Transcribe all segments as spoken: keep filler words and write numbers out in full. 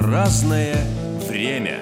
разное время.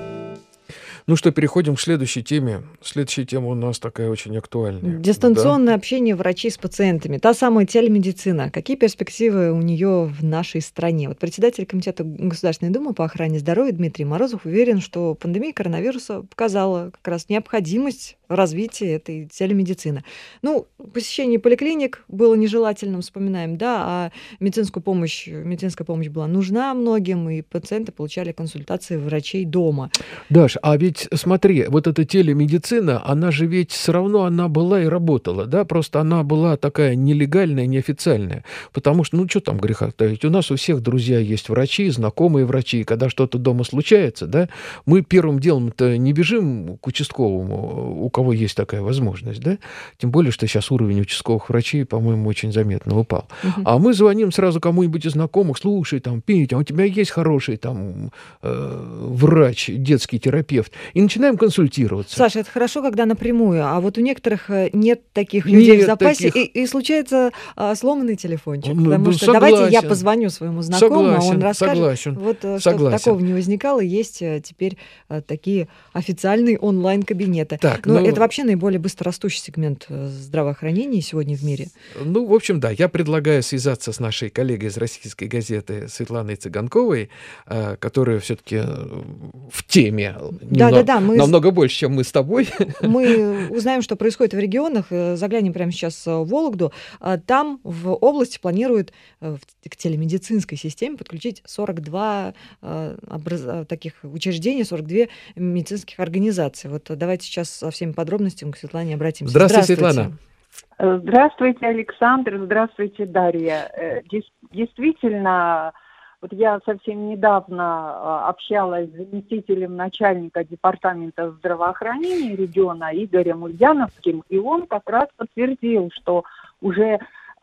Ну что, переходим к следующей теме. Следующая тема у нас такая очень актуальная. Дистанционное да? общение врачей с пациентами. Та самая телемедицина. Какие перспективы у нее в нашей стране? Вот председатель Комитета Государственной Думы по охране здоровья Дмитрий Морозов уверен, что пандемия коронавируса показала как раз необходимость развития этой телемедицины. Ну, посещение поликлиник было нежелательным, вспоминаем, да, а медицинскую помощь, медицинская помощь была нужна многим, и пациенты получали консультации врачей дома. Даш, а ведь смотри, вот эта телемедицина, она же ведь все равно она была и работала, да, просто она была такая нелегальная, неофициальная, потому что, ну, что там греха таить, у нас у всех друзья есть врачи, знакомые врачи, и когда что-то дома случается, да, мы первым делом-то не бежим к участковому, у кого есть такая возможность, да, тем более, что сейчас уровень участковых врачей, по-моему, очень заметно упал, uh-huh. а мы звоним сразу кому-нибудь из знакомых, слушай, там, Петя, а у тебя есть хороший там э, врач, детский терапевт, и начинаем консультироваться. Саша, это хорошо, когда напрямую, а вот у некоторых нет таких людей нет в запасе, таких... и, и случается а, сломанный телефончик. Ну, потому что согласен. Давайте я позвоню своему знакомому, согласен, а он расскажет. Согласен, вот чтобы такого не возникало, есть теперь а, такие официальные онлайн-кабинеты. Так, Но ну... это вообще наиболее быстрорастущий сегмент здравоохранения сегодня в мире. Ну, в общем, да, я предлагаю связаться с нашей коллегой из «Российской газеты» Светланой Цыганковой, которая все-таки в теме да, немного, да, да, мы... намного больше, чем мы с тобой. Мы узнаем, что происходит в регионах, заглянем прямо сейчас в Вологду. Там в области планируют к телемедицинской системе подключить сорок два образ... таких учреждения, сорок две медицинских организации. Вот давайте сейчас со всеми подробностями к Светлане обратимся. Здравствуйте, Светлана. Здравствуйте, Александр. Здравствуйте, Дарья. Действительно, вот я совсем недавно общалась с заместителем начальника департамента здравоохранения региона Игорем Ульяновским, и он как раз подтвердил, что уже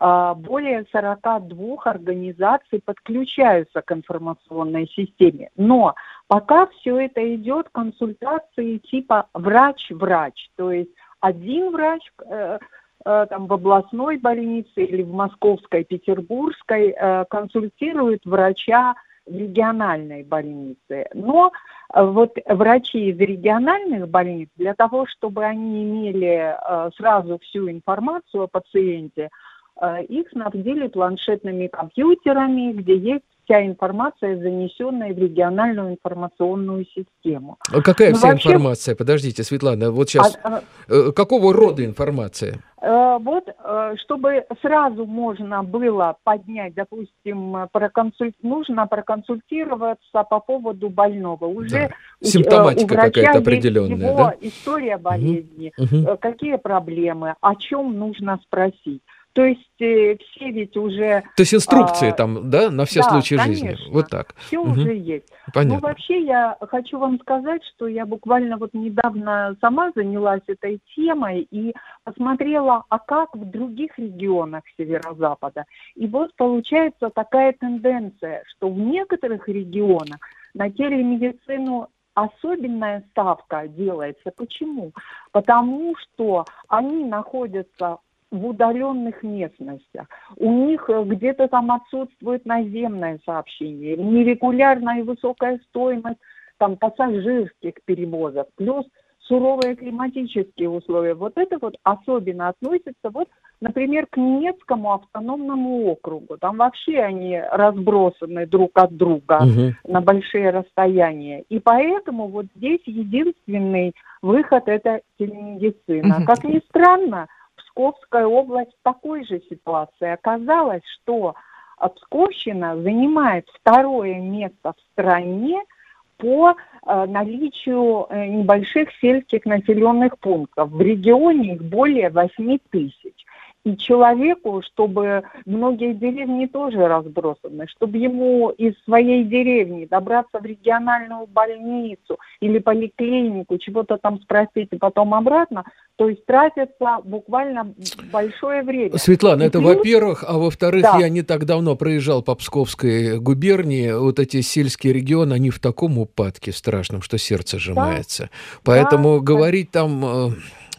более сорок два организаций подключаются к информационной системе. Но пока все это идет, консультации типа врач-врач, то есть один врач э, э, там, в областной больнице или в московской, петербургской э, консультирует врача в региональной больнице. Но э, вот врачи из региональных больниц, для того, чтобы они имели э, сразу всю информацию о пациенте, э, их снабдили планшетными компьютерами, где есть вся информация, занесенная в региональную информационную систему. А какая Но вся вообще... информация? Подождите, Светлана, вот сейчас... А, а... Какого рода информация? Вот, чтобы сразу можно было поднять, допустим, проконсуль... нужно проконсультироваться по поводу больного. Уже да. Симптоматика у врача какая-то определенная, есть его да? история болезни, угу. какие проблемы, о чем нужно спросить. То есть э, все ведь уже... То есть инструкции а, там, да, на все да, случаи конечно, жизни? Вот так. Все угу. уже есть. Понятно. Но вообще я хочу вам сказать, что я буквально вот недавно сама занялась этой темой и посмотрела, а как в других регионах Северо-Запада. И вот получается такая тенденция, что в некоторых регионах на телемедицину особенная ставка делается. Почему? Потому что они находятся в удаленных местностях. У них где-то там отсутствует наземное сообщение, нерегулярная и высокая стоимость там, пассажирских перевозок, плюс суровые климатические условия. Вот это вот особенно относится, вот, например, к Ненецкому автономному округу. Там вообще они разбросаны друг от друга угу. на большие расстояния. И поэтому вот здесь единственный выход – это телемедицина. Угу. Как ни странно, Псковская область в такой же ситуации. Оказалось, что Псковщина занимает второе место в стране по э, наличию э, небольших сельских населенных пунктов. В регионе их более восемь тысяч. И человеку, чтобы многие деревни тоже разбросаны, чтобы ему из своей деревни добраться в региональную больницу или поликлинику, чего-то там спросить и потом обратно, то есть тратится буквально большое время. Светлана, и это плюс... во-первых, а во-вторых, да. я не так давно проезжал по Псковской губернии, вот эти сельские регионы, они в таком упадке страшном, что сердце сжимается. Да. Поэтому да. говорить там...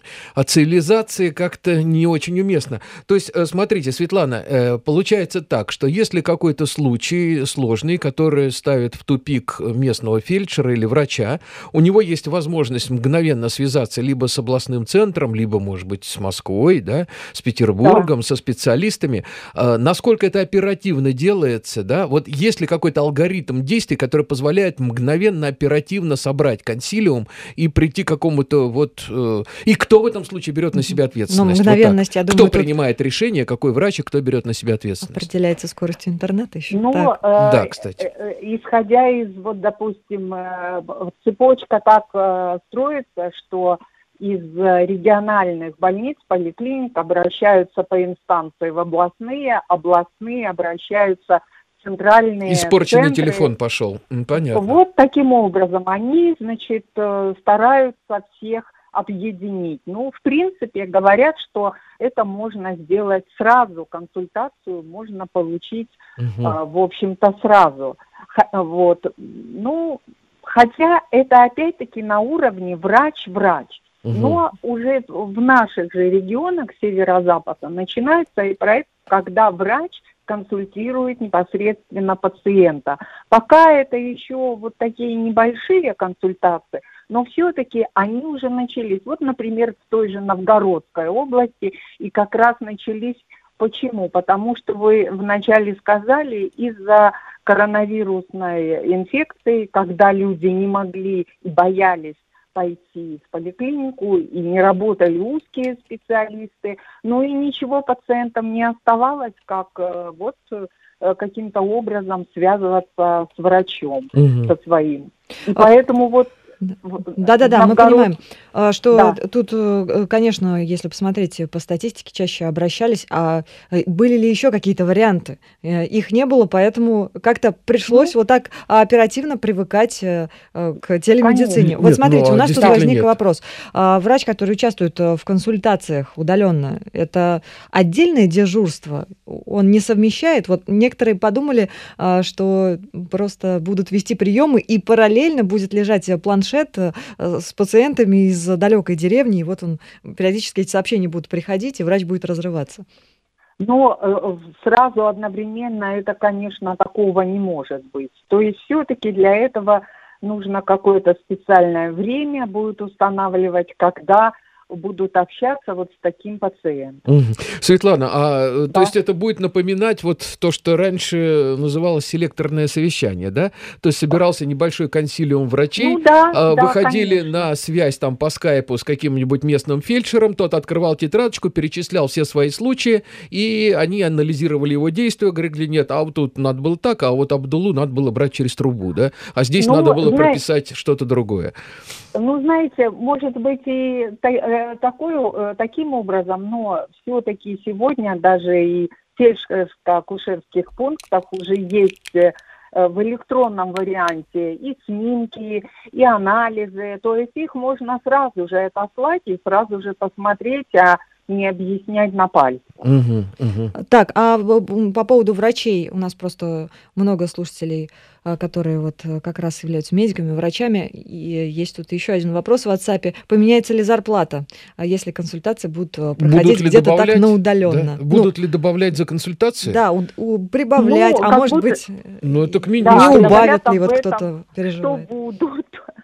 А цивилизации как-то не очень уместно. То есть, э, смотрите, Светлана, э, получается так, что если какой-то случай сложный, который ставит в тупик местного фельдшера или врача, у него есть возможность мгновенно связаться либо с областным центром, либо, может быть, с Москвой, да, с Петербургом, Да. со специалистами. Э, насколько это оперативно делается, да? Вот есть ли какой-то алгоритм действий, который позволяет мгновенно, оперативно собрать консилиум и прийти к какому-то вот... Э, и кто в этом случае берет на себя Ну, ответственность? Вот так. мгновенность, я Кто думаю, тут принимает решение, какой врач и кто берет на себя ответственность? определяется скоростью интернета еще. Ну, Так. э, Да, кстати. э, э, исходя из, вот, допустим, э, б- цепочка так э, строится, что из э, региональных больниц, поликлиник обращаются по инстанции в областные, областные обращаются в центральные Испорченный центры. телефон пошел. М, Понятно. Вот таким образом они, значит, э, стараются всех объединить. Ну, в принципе, говорят, что это можно сделать сразу, консультацию можно получить, Мгм. а, в общем-то, сразу. Х- Вот. Ну, хотя это опять-таки на уровне врач-врач. Мгм. Но уже в наших же регионах северо-запада начинается и проект, когда врач консультирует непосредственно пациента. Пока это еще вот такие небольшие консультации, но все-таки они уже начались. Вот, например, в той же Новгородской области, и как раз начались. Почему? Потому что вы вначале сказали, из-за коронавирусной инфекции, когда люди не могли и боялись пойти в поликлинику, и не работали узкие специалисты, но и ничего пациентам не оставалось, как э, вот э, каким-то образом связываться с врачом, Мгм. со своим. И А, поэтому вот в- Да-да-да, мы Новгород- понимаем, а, что Да. тут, э, конечно, если посмотреть по статистике, чаще обращались, а э, были ли еще какие-то варианты? Э, Их не было, поэтому как-то пришлось Ну, вот так оперативно привыкать э, э, к телемедицине. Нет, Вот нет, смотрите, ну, у а нас тут действительно возник нет. вопрос. А Врач, который участвует э, в консультациях удаленно, это отдельное дежурство? Он не совмещает? Вот некоторые подумали, а, что просто будут вести приемы, и параллельно будет лежать э, планшет э, с пациентами из далекой деревни, и вот он периодически эти сообщения будут приходить, и врач будет разрываться. Но э, сразу одновременно это, конечно, такого не может быть. То есть все-таки для этого нужно какое-то специальное время будет устанавливать, когда будут общаться вот с таким пациентом. Мгм. Светлана, а э, то Да. есть это будет напоминать вот то, что раньше называлось селекторное совещание, да? То есть собирался небольшой консилиум Ну врачей, да, а, да, выходили конечно. на связь там по скайпу с каким-нибудь местным фельдшером, тот открывал тетрадочку, перечислял все свои случаи, и они анализировали его действия, говорили, нет, а вот тут надо было так, а вот Абдулу надо было брать через трубу, да? А здесь Ну, надо было знаете, прописать что-то другое. Ну, знаете, может быть и та- э, такой, э, таким образом, но все-таки сегодня даже и в фельдшерско-акушерских пунктах уже есть э, в электронном варианте и снимки, и анализы. То есть их можно сразу же отослать и сразу же посмотреть, а не объяснять на пальцах. Мгм, мгм. Так, а в- м, по поводу врачей, у нас просто много слушателей, а, которые вот э, как раз являются медиками, врачами, и есть тут еще один вопрос в WhatsApp. Поменяется ли зарплата, а если консультации будут э, проходить Будут ли где-то так добавлять, на да? удаленно? Будут ли добавлять за консультации? Да, у- у- прибавлять, Ну, а как может будто- быть, Ну, это к и минимуму. Да, не скажем. убавят говорят ли, об вот этом, кто-то что переживает. будут,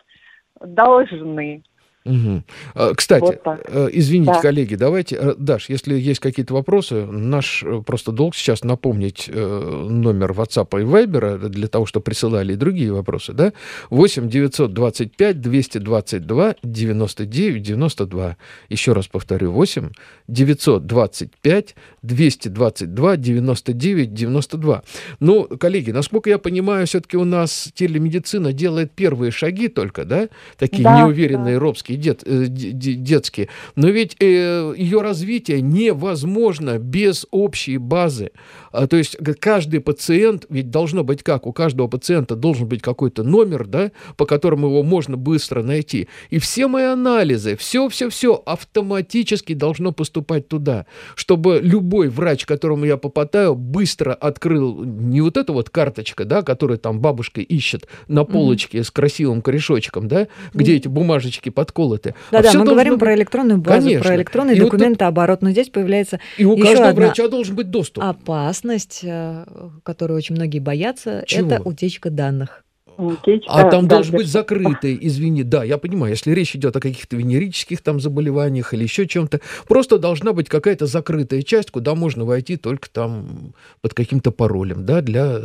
должны. Мгм. А, Кстати, Вот так. э, извините, Да. коллеги, давайте, э, Даш, если есть какие-то вопросы, наш э, просто долг сейчас напомнить э, номер WhatsApp и Viber для того, чтобы присылали и другие вопросы, да? восемь девятьсот двадцать пять двести двадцать два девяносто девять девяносто два. Еще раз повторю, восемь девятьсот двадцать пять двести двадцать два девяносто девять девяносто два. Ну, коллеги, насколько я понимаю, все-таки у нас телемедицина делает первые шаги только, да? Такие Да, неуверенные, да. робские, дет- э, де- де- детские. Но ведь э, ее развитие невозможно без общей базы. А, то есть г- каждый пациент, ведь должно быть как? У каждого пациента должен быть какой-то номер, да, по которому его можно быстро найти. И все мои анализы, все-все-все автоматически должно поступать туда, чтобы любой врач, к которому я попадаю, быстро открыл не вот эта вот карточка, да, которую там бабушка ищет на Мгм. полочке с красивым корешочком, да, где эти бумажечки подколоты, расколоты. Да-да, а все мы должно говорим быть... про электронную базу, Конечно. про электронный И вот документооборот, но здесь появляется И у еще каждого одна врача должен быть доступ. опасность, э, которую очень многие боятся, Чего? это утечка данных. Утечка, А там да, должен быть да. закрытый, извини, да, я понимаю, если речь идет о каких-то венерических там заболеваниях или еще чем-то, просто должна быть какая-то закрытая часть, куда можно войти только там под каким-то паролем, да, для...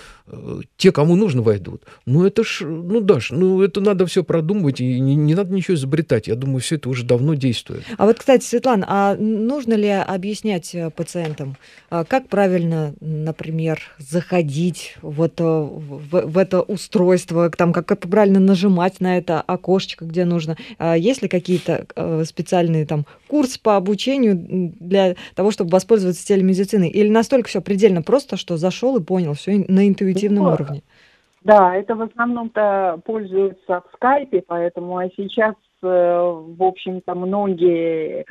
э, Те, кому нужно, войдут. Ну, это ж, ну, Даш, ну, это надо все продумывать, и не, не надо ничего изобретать. Я думаю, все это уже давно действует. А вот, кстати, Светлана, а нужно ли объяснять э, пациентам, а, как правильно, например, заходить вот, э, в, в это устройство, там, как это правильно нажимать на это окошечко, где нужно? А есть ли какие-то э, специальные там курсы по обучению м, для того, чтобы воспользоваться телемедициной? Или настолько все предельно просто, что зашел и понял все на интуитивном Ну, уровне? Да, это в основном-то пользуются в скайпе, поэтому а сейчас, э, в общем-то, многие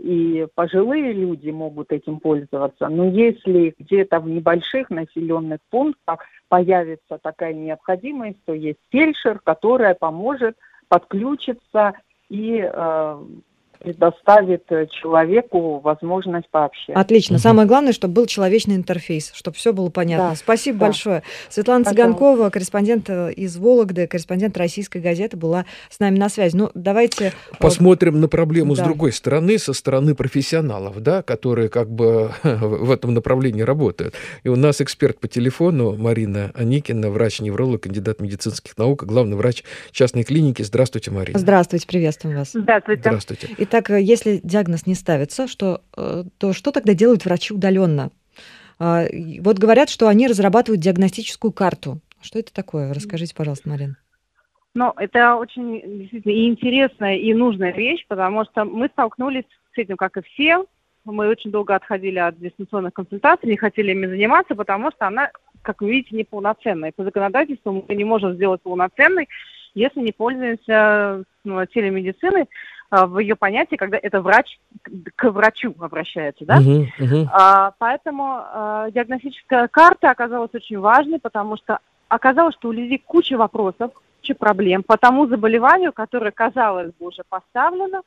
и пожилые люди могут этим пользоваться. Но если где-то в небольших населенных пунктах появится такая необходимость, то есть фельдшер, которая поможет подключиться и э, предоставит человеку возможность пообщаться. Отлично. Мгм. Самое главное, чтобы был человечный интерфейс, чтобы все было понятно. Да, Спасибо да. большое. Светлана Пожалуйста. Цыганкова, корреспондент э, из Вологды, корреспондент «Российской газеты», была с нами на связи. Ну, давайте... э, Посмотрим на проблему с да. другой стороны, со стороны профессионалов, да, которые как бы в этом направлении работают. И у нас эксперт по телефону Марина Аникина, врач-невролог, кандидат медицинских наук, главный врач частной клиники. Здравствуйте, Марина. Здравствуйте, приветствуем вас. Здравствуйте. Здравствуйте. Итак, э, если диагноз не ставится, что, э, то что тогда делают врачи удаленно? А, и Вот говорят, что они разрабатывают диагностическую карту. Что это такое? Расскажите, пожалуйста, Марина. Ну, это очень действительно и интересная, и нужная вещь, потому что мы столкнулись с этим, как и все. Мы очень долго отходили от дистанционных консультаций, не хотели ими заниматься, потому что она, как вы видите, неполноценная. По законодательству мы не можем сделать полноценной, если не пользуемся ну, телемедициной а, в ее понятии, когда это врач к, к врачу обращается, да? Мгм, мгм. А, поэтому а, диагностическая карта оказалась очень важной, потому что оказалось, что у людей куча вопросов, куча проблем по тому заболеванию, которое, казалось бы, уже поставлено,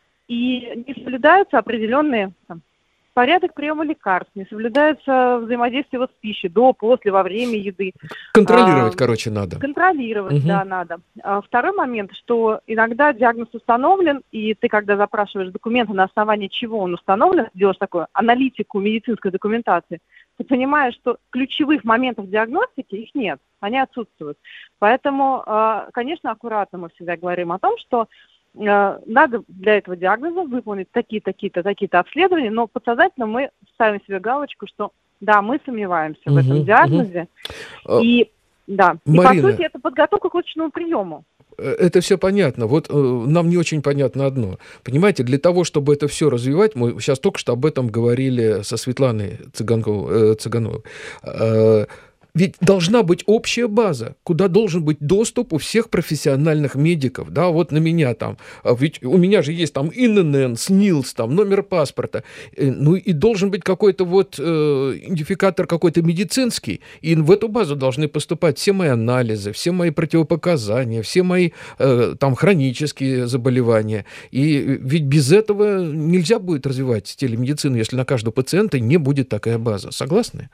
и не соблюдаются определенные там, порядок приема лекарств, не соблюдается взаимодействие вот с пищей до, после, во время еды. Контролировать, А, короче, надо. Контролировать, Мгм. да, надо. А второй момент, что иногда диагноз установлен, и ты, когда запрашиваешь документы, на основании чего он установлен, делаешь такую аналитику медицинской документации, ты понимаешь, что ключевых моментов диагностики их нет, они отсутствуют. Поэтому, а, конечно, аккуратно мы всегда говорим о том, что а, надо для этого диагноза выполнить такие-то, такие-то, такие-то обследования, но подсознательно мы ставим себе галочку, что да, мы сомневаемся в Мгм, этом мгм. диагнозе, А, и да, и по Марина, сути это подготовка к очному приему. э, это все понятно. Вот э, нам не очень понятно одно. Понимаете, для того, чтобы это все развивать, мы сейчас только что об этом говорили со Светланой Цыганковой, э, Цыгановой. Э, Ведь должна быть общая база, куда должен быть доступ у всех профессиональных медиков. Да, вот на меня там, а ведь у меня же есть там ИНН, СНИЛС, там, номер паспорта. Э, Ну и должен быть какой-то вот э, идентификатор какой-то медицинский. И в эту базу должны поступать все мои анализы, все мои противопоказания, все мои э, там хронические заболевания. И э, ведь без этого нельзя будет развивать телемедицину, если на каждого пациента не будет такая база. Согласны?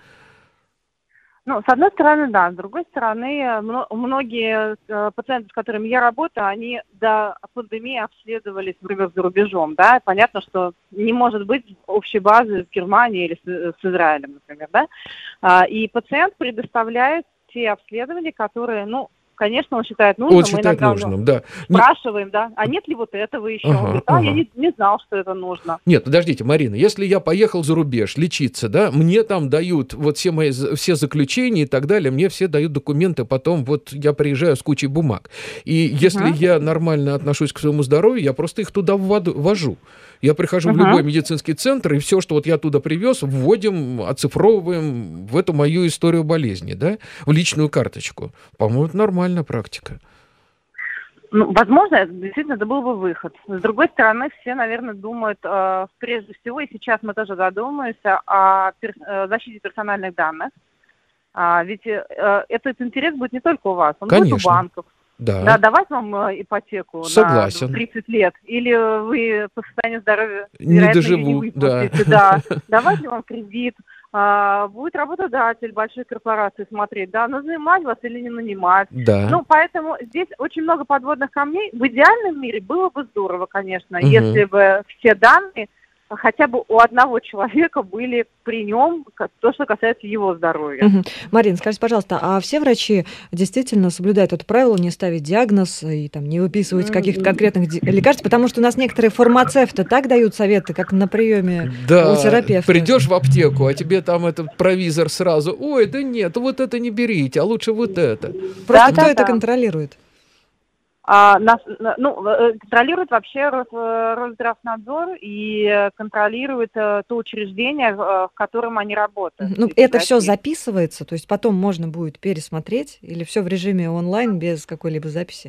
Ну, с одной стороны, да. С другой стороны, мно- многие э, пациенты, с которыми я работаю, они до пандемии обследовались, например, за рубежом, да. Понятно, что не может быть общей базы в Германии или с, с Израилем, например, да. А, и пациент предоставляет те обследования, которые, ну, конечно, он считает нужным. Он Мы считает иногда, ну, нужным, да. Не- спрашиваем, да, а нет ли вот этого еще? Он Ага, говорит, а, я ага. не, не знал, что это нужно. Нет, подождите, Марина, если я поехал за рубеж лечиться, да, мне там дают вот все мои з- все заключения и так далее, мне все дают документы, потом вот я приезжаю с кучей бумаг. И если Мгм. я нормально отношусь к своему здоровью, я просто их туда вводу- ввожу. Я прихожу в Мгм. любой медицинский центр, и все, что вот я туда привез, вводим, оцифровываем в эту мою историю болезни, да, в личную карточку. По-моему, это нормальная практика. Ну, возможно, это действительно это был бы выход. С другой стороны, все, наверное, думают, э, прежде всего, и сейчас мы тоже задумаемся о пер- э, защите персональных данных. А, ведь э, этот интерес будет не только у вас, он будет у Конечно. банков, Да, Да, давать вам э, ипотеку на согласен. тридцать лет, или вы по состоянию здоровья, Не вероятно, ее не доживу, да. выплатите, да. Давать ли вам кредит, а, будет работодатель большой корпорации смотреть, да, нанимать вас или не нанимать. Да. Ну, поэтому здесь очень много подводных камней. В идеальном мире было бы здорово, конечно, Мгм. если бы все данные хотя бы у одного человека были при нем, ка- то, что касается его здоровья. Мгм. Марина, скажите, пожалуйста, а все врачи действительно соблюдают это правило не ставить диагноз и там не выписывать каких-то М, конкретных ди- лекарств? Потому что у нас некоторые фармацевты так дают советы, как на приеме у Да, терапевта. придешь в аптеку, а тебе там этот провизор сразу, ой, да нет, вот это не берите, а лучше вот это. Просто кто это Да-да-да. контролирует? А, нас, на- ну, э, контролирует вообще Рос- э, Росздравнадзор и э, контролирует э, то учреждение, э, в котором они работают. Мгм. То Ну, есть в это все России. записывается, то есть потом можно будет пересмотреть, или все в режиме онлайн без какой-либо записи?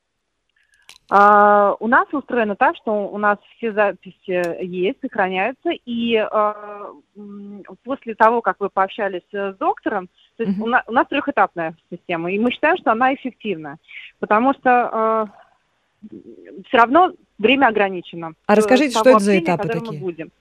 А, у нас устроено так, что у нас все записи есть, сохраняются, и а, м, после того, как вы пообщались э, с доктором, то есть Мгм. у, на- у нас трехэтапная система, и мы считаем, что она эффективна, потому что все равно время ограничено. А э, расскажите, того что это за общения, этапы которое мы такие? будем.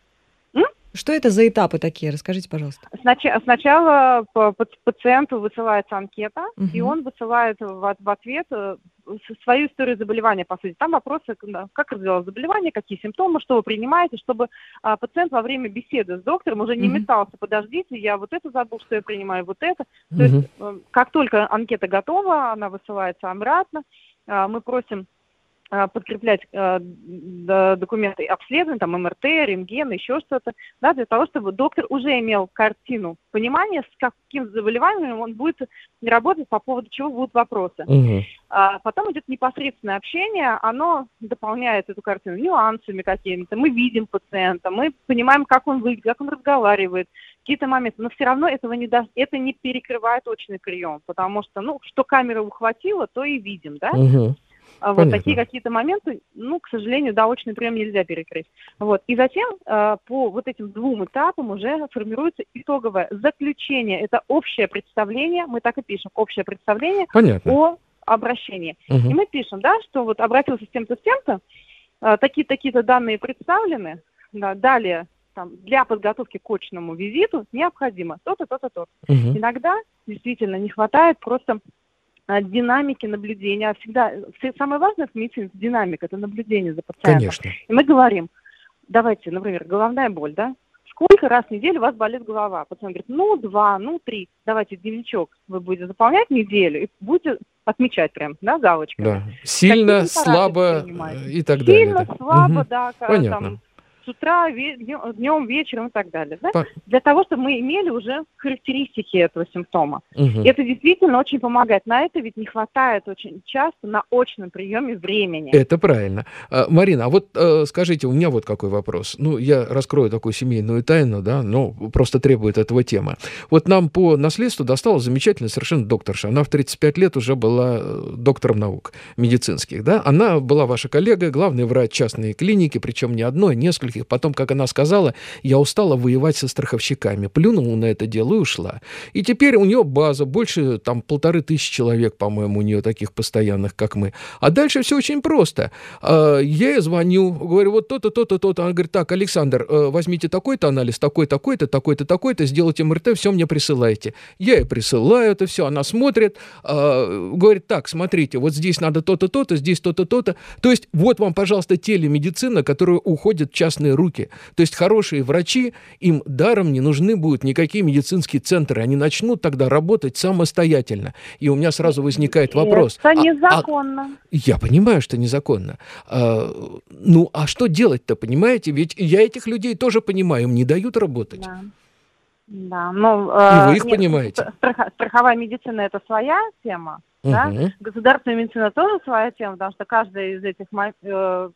Что это за этапы такие? Расскажите, пожалуйста. Снач- Сначала по- по- пациенту высылается анкета, и Мгм. он высылает в, от- в ответ э, с- свою историю заболевания, по сути. Там вопросы, да, как развивалось заболевание, какие симптомы, что вы принимаете, чтобы а, пациент во время беседы с доктором уже не Мгм. метался, подождите, я вот это забыл, что я принимаю, вот это. То есть Мгм. э, как только анкета готова, она высылается обратно, а, мы просим а, подкреплять э, д- документы обследования, там МРТ, рентген, еще что-то, да, для того, чтобы доктор уже имел картину понимания, с каким заболеванием он будет работать, по поводу чего будут вопросы. Мгм. А потом идет непосредственное общение, оно дополняет эту картину нюансами какими-то. Мы видим пациента, мы понимаем, как он выглядит, как он разговаривает, какие-то моменты, но все равно этого не даст, это не перекрывает очный прием, потому что, ну, что камера ухватила, то и видим, да. Мгм. А Вот Понятно. такие какие-то моменты, ну, к сожалению, да, очный прием нельзя перекрыть. Вот. И затем э, по вот этим двум этапам уже формируется итоговое заключение. Это общее представление, мы так и пишем, общее представление Понятно. о обращении. И Мгм. мы пишем, да, что вот обратился с тем-то, с тем-то, э, такие-такие-то данные представлены, да, далее там, для подготовки к очному визиту необходимо то-то, то-то, то-то. Мгм. Иногда действительно не хватает просто а, динамики наблюдения. А Всегда все- самое важное в медицине – это динамика, это наблюдение за пациентом. Конечно. И мы говорим, давайте, например, головная боль, да? Сколько раз в неделю у вас болит голова? Пациент говорит, ну, два, ну, три. Давайте дневничок вы будете заполнять неделю и будете отмечать прям, да, галочками. Да. Какие Сильно, препараты вы слабо принимаете? э, и так далее. Сильно, Да. слабо, Мгм. да, ка- Понятно. там, с утра, днем, вечером и так далее. Да? По- Для того, чтобы мы имели уже характеристики этого симптома. Мгм. И это действительно очень помогает. На это ведь не хватает очень часто на очном приеме времени. Это правильно. А, Марина, а вот э, скажите, у меня вот какой вопрос. Ну, я раскрою такую семейную тайну, да, но просто требует этого тема. Вот нам по наследству досталась замечательная совершенно докторша. Она в тридцать пять лет уже была э, доктором наук медицинских, да. Она была ваша коллега, главный врач частной клиники, причем не одной, а нескольких. Потом, как она сказала, я устала воевать со страховщиками. Плюнула на это дело и ушла. И теперь у нее база, больше там полторы тысячи человек, по-моему, у нее таких постоянных, как мы. А дальше все очень просто. А, Я ей звоню, говорю, вот то-то, то-то, то-то. Она говорит, так, Александр, э, возьмите такой-то анализ, такой, такой-то, такой-то, такой-то, сделайте МРТ, все мне присылайте. Я ей присылаю это все, она смотрит, а, говорит, так, смотрите, вот здесь надо то-то, то-то, здесь то-то, то-то. То есть вот вам, пожалуйста, телемедицина, которая уходит в частные руки. То есть хорошие врачи, им даром не нужны будут никакие медицинские центры. Они начнут тогда работать самостоятельно. И у меня сразу возникает вопрос. Это а- а- незаконно. я понимаю, что незаконно. А, ну, а что делать-то, понимаете? Ведь я этих людей тоже понимаю, им не дают работать. Да. Да, ну, И вы э, их нет, понимаете. страха- страховая медицина – это своя тема, да? Мгм. Государственная медицина тоже своя тема, потому что каждая из этих мо- э,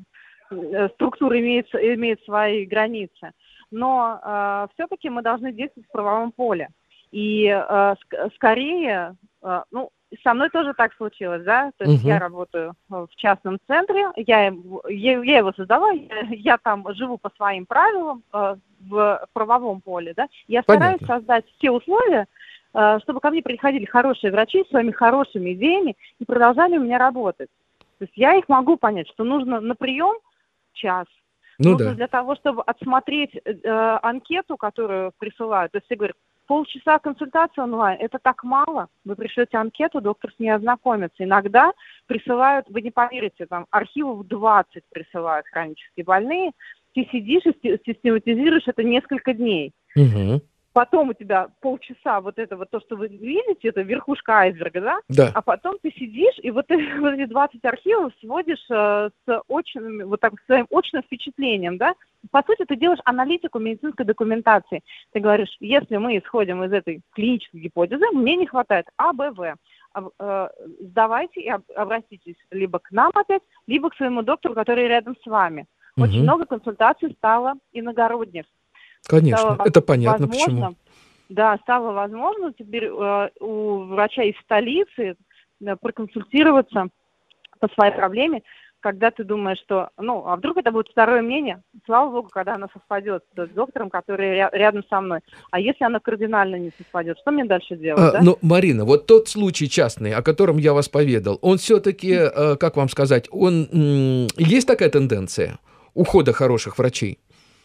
э, структур имеет, имеет свои границы. Но э, все-таки мы должны действовать в правовом поле. И э, ск- скорее, э, ну, со мной тоже так случилось, да, то есть Мгм. я работаю в частном центре, я, его- я, я его создала, я, я там живу по своим правилам э, в правовом поле, да, я стараюсь Понятно. создать все условия, э, чтобы ко мне приходили хорошие врачи с своими хорошими идеями и продолжали у меня работать. То есть я их могу понять, что нужно на прием час, Ну нужно да. для того, чтобы отсмотреть э, анкету, которую присылают. То есть все говорят, полчаса консультации онлайн, это так мало. Вы пришлете анкету, доктор с ней ознакомится. Иногда присылают, вы не поверите, там архивов двадцать присылают хронические больные. Ты сидишь и систематизируешь это несколько дней. Угу. Потом у тебя полчаса вот это вот то, что вы видите, это верхушка айсберга, да? Да. А потом ты сидишь и вот, эти- вот эти двадцать архивов сводишь э, с очным, вот так, своим очным впечатлением, да? По сути, ты делаешь аналитику медицинской документации. Ты говоришь, если мы исходим из этой клинической гипотезы, мне не хватает А, Б, В. А, э, Сдавайте и об- обратитесь либо к нам опять, либо к своему доктору, который рядом с вами. Очень Мгм. много консультаций стало иногородних. Конечно, Стало это воз- понятно возможно, почему. Да, стало возможно теперь э, у врача из столицы э, проконсультироваться по своей проблеме, когда ты думаешь, что, ну, а вдруг это будет второе мнение, слава богу, когда оно совпадет с доктором, который ря- рядом со мной. А если оно кардинально не совпадет, что мне дальше делать, А, да? ну, Марина, вот тот случай частный, о котором я вас поведал, он все-таки, э, как вам сказать, он м, есть такая тенденция ухода хороших врачей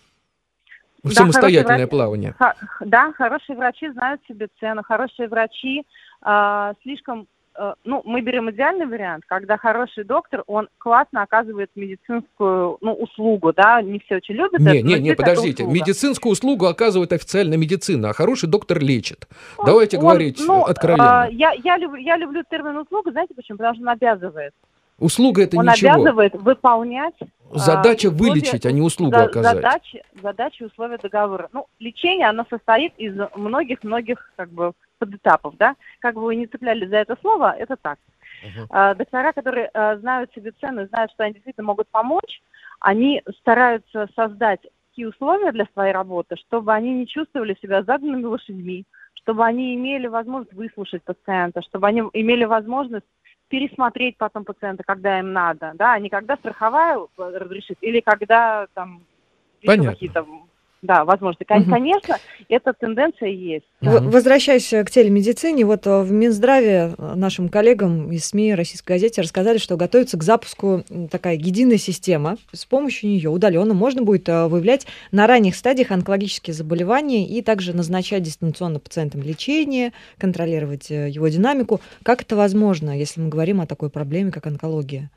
в Да, самостоятельное хорошие врачи- плавание? Ха- да, хорошие врачи знают себе цену, хорошие врачи а, слишком, э, ну, мы берем идеальный вариант, когда хороший доктор, он классно оказывает медицинскую, ну, услугу, да, не все очень любят Не, это, не, но не, здесь это подождите. услуга. Медицинскую услугу оказывает официальная медицина, а хороший доктор лечит. Он- Давайте он, говорить ну, откровенно. а, я, я, люблю, я люблю термин услуга, знаете почему? Потому что он обязывает. Услуга это он ничего. обязывает выполнять а, Задача условия- вылечить, а не услугу за- оказать. Задачи, задачи условия договора. Ну, лечение, оно состоит из многих-многих, как бы, подэтапов, да? Как бы вы не цеплялись за это слово, это так. Мгм. А, доктора, которые а, знают себе цены, знают, что они действительно могут помочь, они стараются создать такие условия для своей работы, чтобы они не чувствовали себя заданными лошадьми, чтобы они имели возможность выслушать пациента, чтобы они имели возможность пересмотреть потом пациента, когда им надо, да, а не когда страховая разрешит или когда там еще Понятно. какие-то, да, возможности. Кон- Мгм. Конечно, эта тенденция есть. В- Мгм. Возвращаясь к телемедицине, вот э, в Минздраве э, нашим коллегам из СМИ «Российской газете» рассказали, что готовится к запуску м, такая единая система. С помощью нее удаленно можно будет э, выявлять на ранних стадиях онкологические заболевания и также назначать дистанционно пациентам лечение, контролировать э, его динамику. Как это возможно, если мы говорим о такой проблеме, как онкология?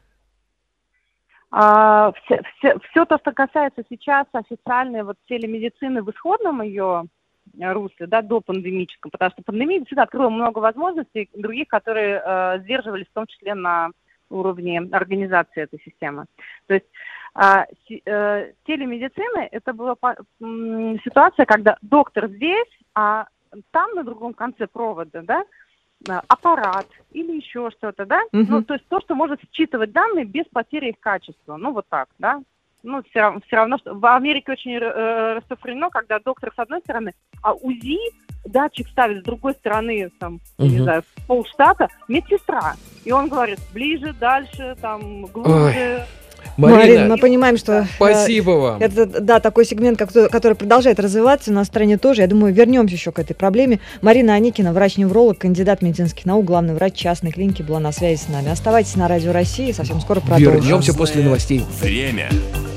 А, все, все, все то, что касается сейчас официальной вот телемедицины в исходном ее русле, да, до пандемическом, потому что пандемия действительно открыла много возможностей других, которые э, сдерживались в том числе на уровне организации этой системы. То есть а, си- э, телемедицина это была по- м, ситуация, когда доктор здесь, а там на другом конце провода, да, а, аппарат или еще что-то, да, Мгм. ну, то есть то, что может считывать данные без потери их качества, ну, вот так, да. Ну, все равно, все равно, что в Америке очень э, распространено, когда доктор с одной стороны, а УЗИ датчик ставит с другой стороны, там, я не Мгм. знаю, полштата, медсестра. И он говорит, ближе, дальше, там, глубже. Марина, Марина, мы понимаем, что э, спасибо вам. это, да, такой сегмент, как- который продолжает развиваться на стране тоже. Я думаю, вернемся еще к этой проблеме. Марина Аникина, врач-невролог, кандидат медицинских наук, главный врач частной клиники, была на связи с нами. Оставайтесь на Радио России, совсем скоро продолжим. Вернемся после новостей. Время.